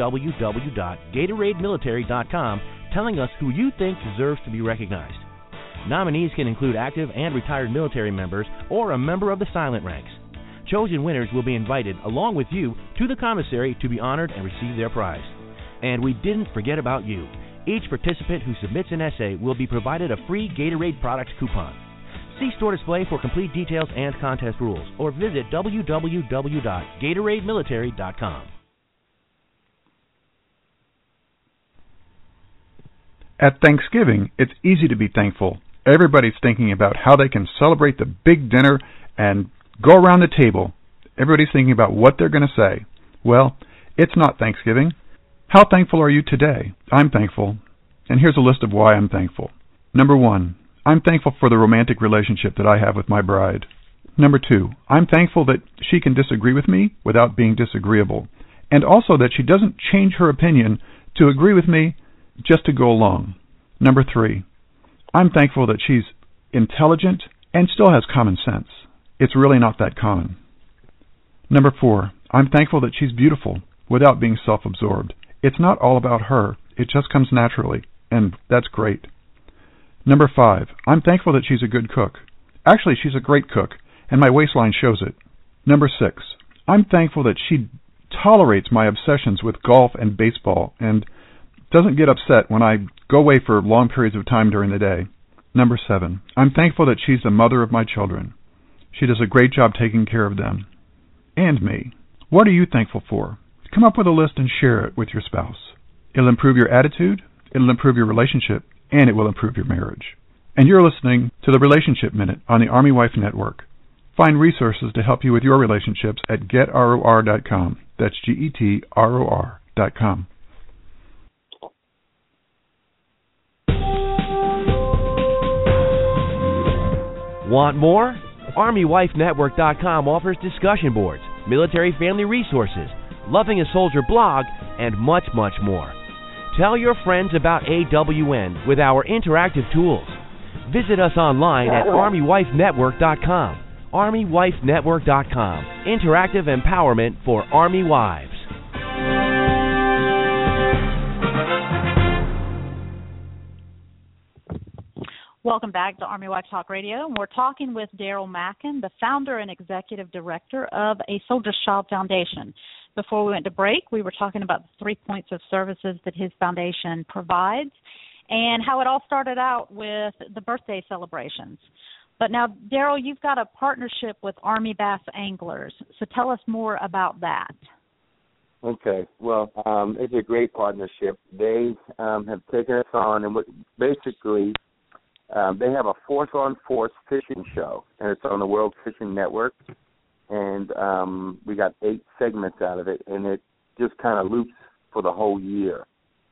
www.gatorademilitary.com telling us who you think deserves to be recognized. Nominees can include active and retired military members or a member of the silent ranks. Chosen winners will be invited, along with you, to the commissary to be honored and receive their prize. And we didn't forget about you. Each participant who submits an essay will be provided a free Gatorade products coupon. See store display for complete details and contest rules, or visit www.gatorademilitary.com. At Thanksgiving, it's easy to be thankful. Everybody's thinking about how they can celebrate the big dinner and go around the table. Everybody's thinking about what they're going to say. Well, it's not Thanksgiving. How thankful are you today? I'm thankful, and here's a list of why I'm thankful. Number 1, I'm thankful for the romantic relationship that I have with my bride. Number 2, I'm thankful that she can disagree with me without being disagreeable, and also that she doesn't change her opinion to agree with me just to go along. Number 3, I'm thankful that she's intelligent and still has common sense. It's really not that common. Number 4, I'm thankful that she's beautiful without being self-absorbed. It's not all about her. It just comes naturally, and that's great. Number 5, I'm thankful that she's a good cook. Actually, she's a great cook, and my waistline shows it. Number 6, I'm thankful that she tolerates my obsessions with golf and baseball and doesn't get upset when I go away for long periods of time during the day. Number 7, I'm thankful that she's the mother of my children. She does a great job taking care of them. And me. What are you thankful for? Come up with a list and share it with your spouse. It'll improve your attitude, it'll improve your relationship, and it will improve your marriage. And you're listening to the Relationship Minute on the Army Wife Network. Find resources to help you with your relationships at getror.com. That's GETROR.com. Want more? ArmyWifeNetwork.com offers discussion boards, military family resources, Loving a Soldier blog, and much, much more. Tell your friends about AWN with our interactive tools. Visit us online at ArmyWifeNetwork.com. ArmyWifeNetwork.com. Interactive empowerment for Army wives. Welcome back to Army Wife Talk Radio. We're talking with Daryl Mackin, the founder and executive director of A Soldier's Child Foundation. Before we went to break, we were talking about the 3 points of services that his foundation provides and how it all started out with the birthday celebrations. But now, Daryl, you've got a partnership with Army Bass Anglers, so tell us more about that. Okay, well, it's a great partnership. They have taken us on, and basically they have a Force-on-Force fishing show, and it's on the World Fishing Network, and we got 8 segments out of it, and it just kind of loops for the whole year.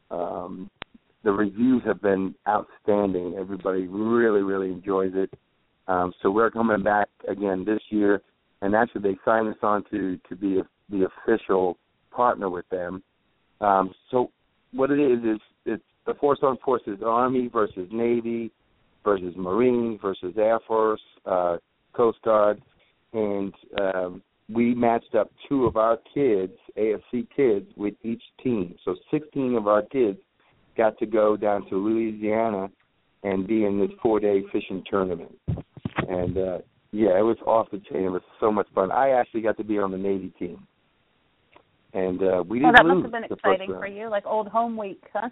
The reviews have been outstanding. Everybody really, really enjoys it. So we're coming back again this year, and actually they signed us on to be the official partner with them. So what it is it's the Force-on-Force is Army versus Navy versus Marines versus Air Force, Coast Guard, and we matched up 2 of our kids, AFC kids, with each team. So 16 of our kids got to go down to Louisiana and be in this 4-day fishing tournament. And, yeah, it was off the chain. It was so much fun. I actually got to be on the Navy team. And we didn't lose. That must have been exciting for you, like old home week, huh?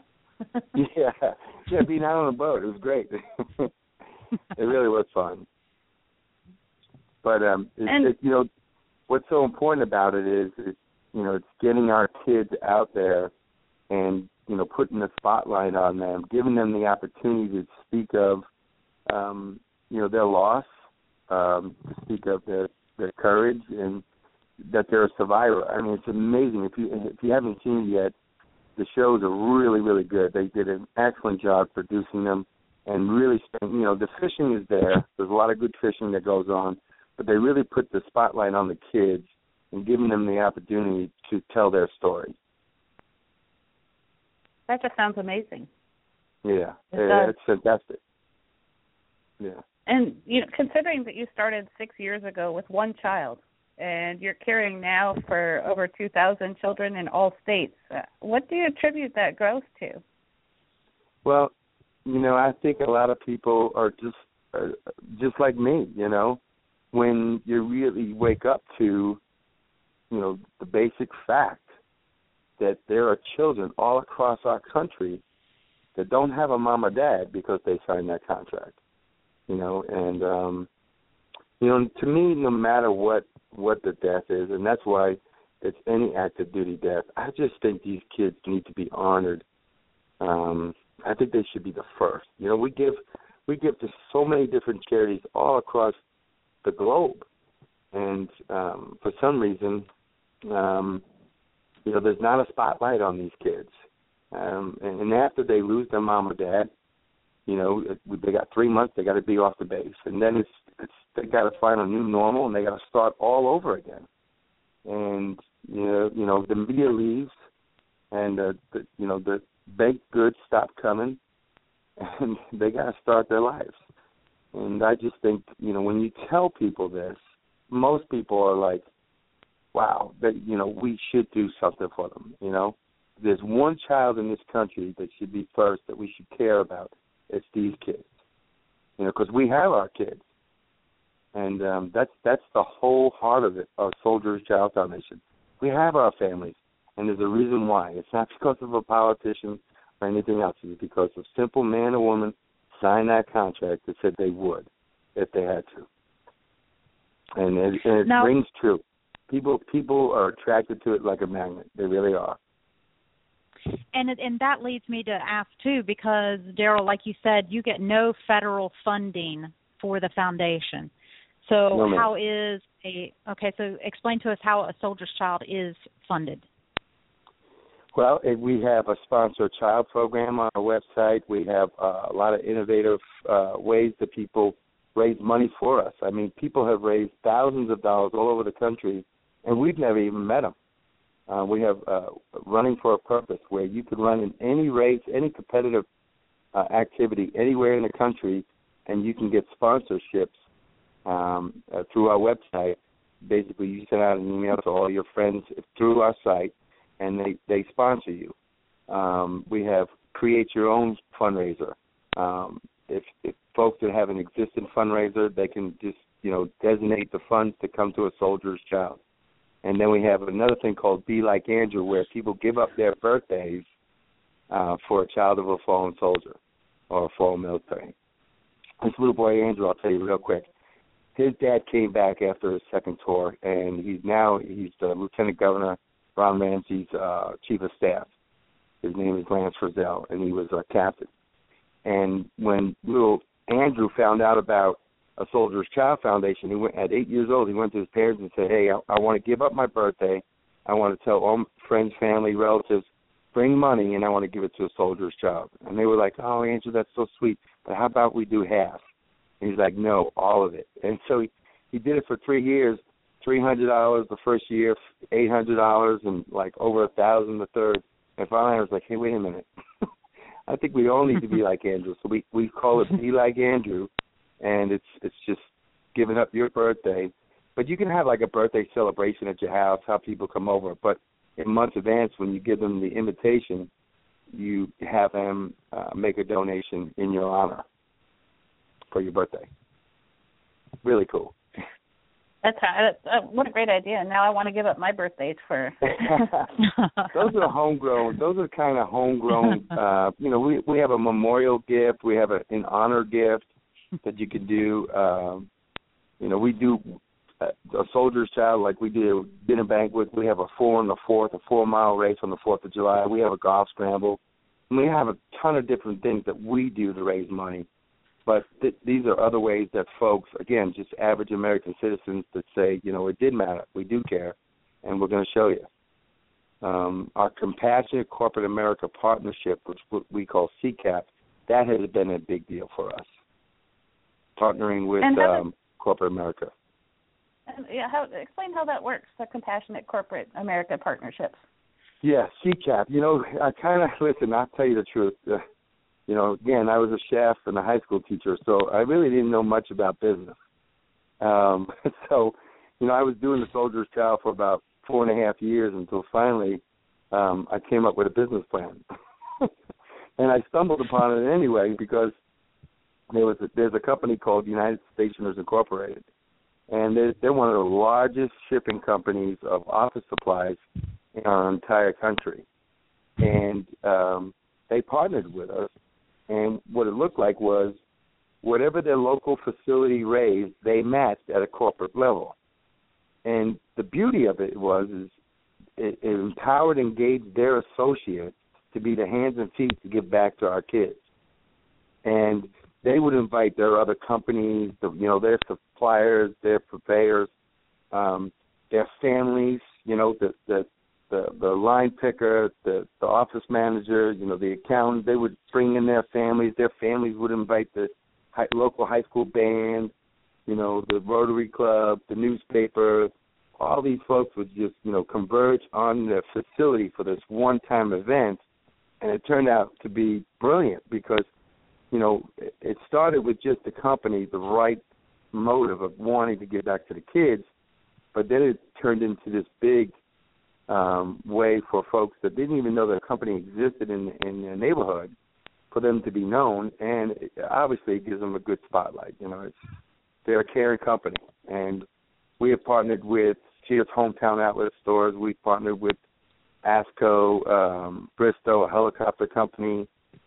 yeah, being out on a boat. It was great. It really was fun. But, you know, what's so important about it is, you know, it's getting our kids out there and, you know, putting the spotlight on them, giving them the opportunity to speak of, you know, their loss, to speak of their courage and that they're a survivor. I mean, it's amazing. If you haven't seen it yet, the shows are really, really good. They did an excellent job producing them and really, you know, the fishing is there. There's a lot of good fishing that goes on, but they really put the spotlight on the kids and giving them the opportunity to tell their story. That just sounds amazing. Yeah, it's fantastic. Yeah. And you know, considering that you started 6 years ago with one child, and you're caring now for over 2,000 children in all states, what do you attribute that growth to? Well, you know, I think a lot of people are just like me, you know, when you really wake up to, you know, the basic fact that there are children all across our country that don't have a mom or dad because they signed that contract, you know, and, you know, to me, no matter what the death is, and that's why it's any active duty death, I just think these kids need to be honored. I think they should be the first. You know, we give to so many different charities all across the globe, and for some reason, you know, there's not a spotlight on these kids. And after they lose their mom or dad, you know, they got 3 months, they got to be off the base, and then they got to find a new normal, and they got to start all over again. And you know, the media leaves, and you know, the baked goods stop coming, and they got to start their lives. And I just think, you know, when you tell people this, most people are like, wow, that, you know, we should do something for them. You know, there's one child in this country that should be first, that we should care about. It's these kids, you know, because we have our kids, and that's the whole heart of it. Our Soldier's Child Foundation. We have our families, and there's a reason why. It's not because of a politician or anything else. It's because a simple man or woman signed that contract that said they would if they had to, and it rings true. People are attracted to it like a magnet. They really are. And that leads me to ask, too, because, Daryl, like you said, you get no federal funding for the foundation. So so explain to us how A Soldier's Child is funded. Well, we have a sponsored child program on our website. We have a lot of innovative ways that people raise money for us. I mean, people have raised thousands of dollars all over the country, and we've never even met them. We have Running for a Purpose, where you could run in any race, any competitive activity anywhere in the country, and you can get sponsorships through our website. Basically, you send out an email to all your friends through our site, and they sponsor you. We have Create Your Own Fundraiser. If folks that have an existing fundraiser, they can just, designate the funds to come to a soldier's child. And then we have another thing called Be Like Andrew, where people give up their birthdays for a child of a fallen soldier or a fallen military. This little boy, Andrew, I'll tell you real quick. His dad came back after his second tour, and he's Lieutenant Governor Ron Ramsey's chief of staff. His name is Lance Frizzell, and he was a captain. And when little Andrew found out about a Soldier's Child Foundation, at 8 years old, he went to his parents and said, hey, I want to give up my birthday. I want to tell all my friends, family, relatives, bring money, and I want to give it to a Soldier's Child. And they were like, oh, Andrew, that's so sweet, but how about we do half? And he's like, no, all of it. And so he did it for 3 years, $300 the first year, $800, and like over $1,000 the third. And finally I was like, hey, wait a minute. I think we all need to be like Andrew. So we call it Be Like Andrew, and it's just giving up your birthday. But you can have like a birthday celebration at your house, have people come over. But in months advance, when you give them the invitation, you have them make a donation in your honor for your birthday. Really cool. That's what a great idea. Now I want to give up my birthdays for. Those are homegrown. Those are kind of homegrown. We have a memorial gift. We have an honor gift that you can do. We do a Soldier's Child, like we do dinner banquet. We have a 4 on the 4th, a 4-mile race on the 4th of July. We have a golf scramble. And we have a ton of different things that we do to raise money. But these are other ways that folks, again, just average American citizens that say, it did matter. We do care, and we're going to show you. Our Compassionate Corporate America Partnership, which we call CCAP, that has been a big deal for us, partnering with Corporate America. Explain how that works, the Compassionate Corporate America Partnerships. Yeah, CCAP. I'll tell you the truth. Again, I was a chef and a high school teacher, so I really didn't know much about business. I was doing the Soldier's Child for about 4.5 years until finally I came up with a business plan. And I stumbled upon it anyway because there's a company called United Stationers Incorporated, and they're one of the largest shipping companies of office supplies in our entire country. And they partnered with us. And what it looked like was whatever their local facility raised, they matched at a corporate level. And the beauty of it is it empowered and engaged their associates to be the hands and feet to give back to our kids. And they would invite their other companies, their suppliers, their purveyors, their families, the line picker, the office manager, the accountant. They would bring in their families. Their families would invite the local high school band, the Rotary Club, the newspaper. All these folks would just, converge on the facility for this one-time event, and it turned out to be brilliant because, it started with just the company, the right motive of wanting to get back to the kids, but then it turned into this big way for folks that didn't even know their company existed in their neighborhood for them to be known, and obviously it gives them a good spotlight. They're a caring company, and we have partnered with Sears Hometown Outlet Stores. We've partnered with ASCO, Bristow, a helicopter company.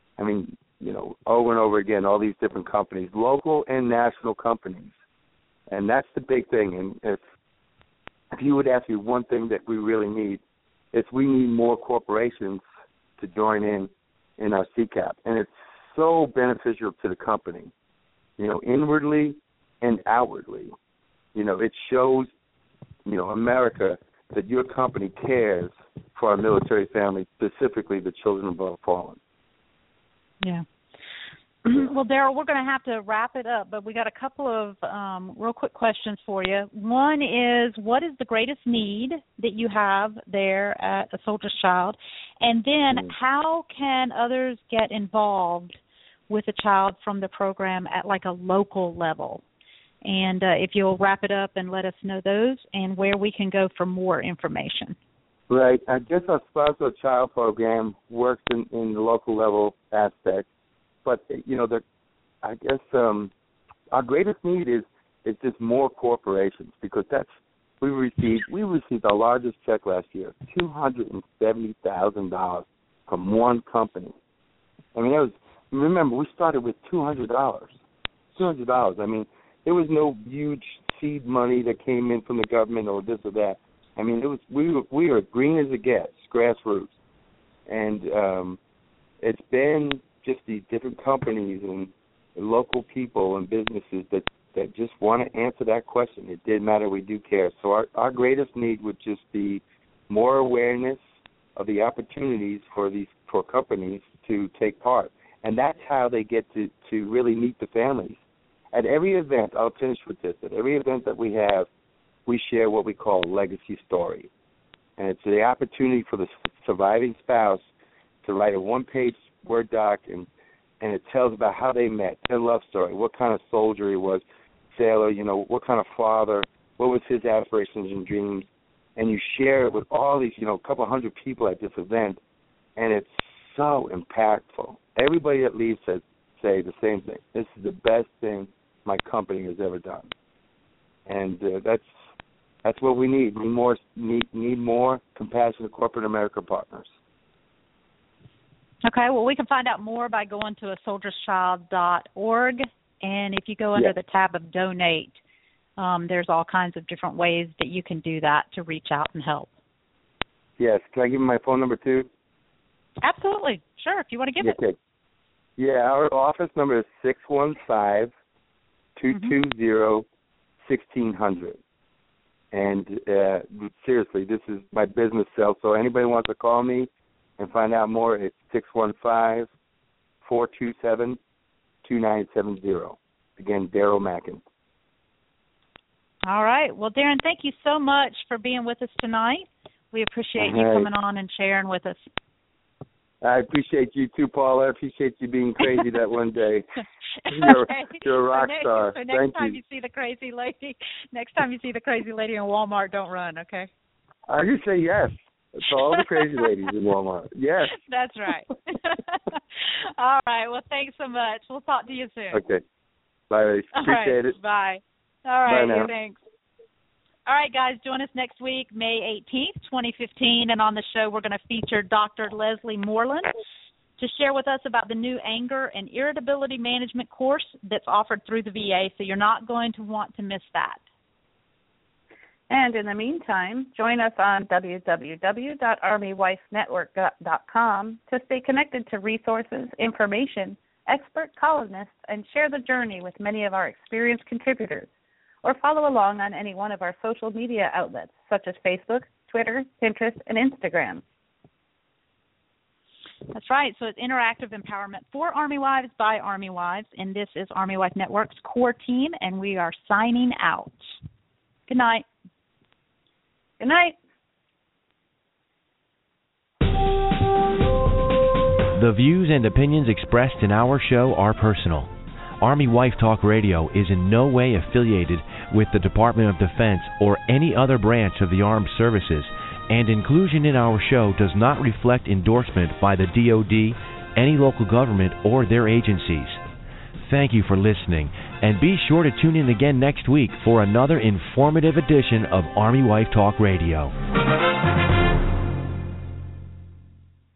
Over and over again, all these different companies, local and national companies, and that's the big thing. And if you would ask me one thing that we really need, it's we need more corporations to join in our CCAP. And it's so beneficial to the company, inwardly and outwardly. It shows, America that your company cares for our military families, specifically the children of our fallen. Yeah. Well, Daryl, we're going to have to wrap it up, but we got a couple of real quick questions for you. One is, what is the greatest need that you have there at A Soldier's Child? And then how can others get involved with a child from the program at like a local level? And if you'll wrap it up and let us know those and where we can go for more information. Right. I guess our Sponsor a Child program works in the local level aspect. But, you know, I guess our greatest need is just more corporations, because we received our largest check last year, $270,000 from one company. I mean, remember, we started with $200. I mean, there was no huge seed money that came in from the government or this or that. I mean, we are green as it gets, grassroots. And it's been just these different companies and local people and businesses that just want to answer that question. It didn't matter, we do care. So our greatest need would just be more awareness of the opportunities for companies to take part. And that's how they get to really meet the families. At every event, I'll finish with this, at every event that we have, we share what we call a legacy story. And it's the opportunity for the surviving spouse to write a one-page Word doc, and it tells about how they met, their love story, what kind of soldier he was, sailor, you know, what kind of father, what was his aspirations and dreams, and you share it with all these, you know, a couple hundred people at this event, and it's so impactful. Everybody that leaves say the same thing. This is the best thing my company has ever done, and that's what we need. We need more compassionate corporate America partners. Okay, well, we can find out more by going to asoldierschild.org, and if you go under the tab of Donate, there's all kinds of different ways that you can do that to reach out and help. Yes. Can I give you my phone number, too? Absolutely. Sure, if you want to give it. Okay. Yeah, our office number is 615-220-1600. And seriously, this is my business cell, so anybody wants to call me and find out more, it's 615-427-2970. Again, Daryl Mackin. All right. Well, Darren, thank you so much for being with us tonight. We appreciate you coming on and sharing with us. I appreciate you too, Paula. I appreciate you being crazy that one day. You're a rock star. So next time you see the crazy lady in Walmart, don't run, okay? I just say yes. It's all the crazy ladies in Walmart. Yes. That's right. All right. Well, thanks so much. We'll talk to you soon. Okay. Bye. Appreciate it. Bye. All right. Bye now. Thanks. All right, guys. Join us next week, May 18th, 2015. And on the show, we're going to feature Dr. Leslie Moreland to share with us about the new anger and irritability management course that's offered through the VA. So you're not going to want to miss that. And in the meantime, join us on www.armywifenetwork.com to stay connected to resources, information, expert columnists, and share the journey with many of our experienced contributors. Or follow along on any one of our social media outlets, such as Facebook, Twitter, Pinterest, and Instagram. That's right. So it's interactive empowerment for Army Wives by Army Wives, and this is Army Wife Network's core team, and we are signing out. Good night. Good night. The views and opinions expressed in our show are personal. Army Wife Talk Radio is in no way affiliated with the Department of Defense or any other branch of the armed services, and inclusion in our show does not reflect endorsement by the DoD, any local government, or their agencies. Thank you for listening, and be sure to tune in again next week for another informative edition of Army Wife Talk Radio.